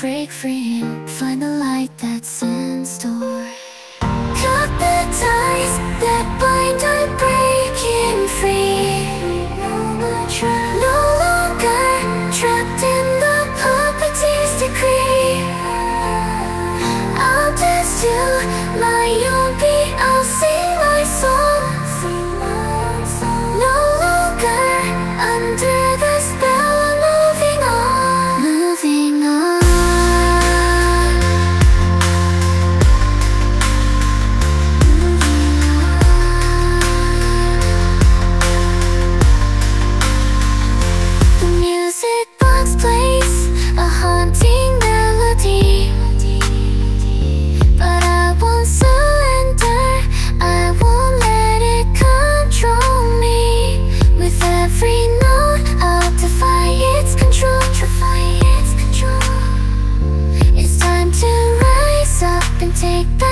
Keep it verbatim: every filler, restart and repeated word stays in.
break free and find the light that's in store. Cut the ties that bind, I'm breaking free. No longer trapped in the puppeteer's decree. I'll dance to my own beat, I'll sing my song. No longer under the spell, I'm moving on. Moving on. The music box plays a haunting melody, but I won't surrender, I won't let it control me. With every note, I'll defy its control, defy its control. It's time to rise up and take back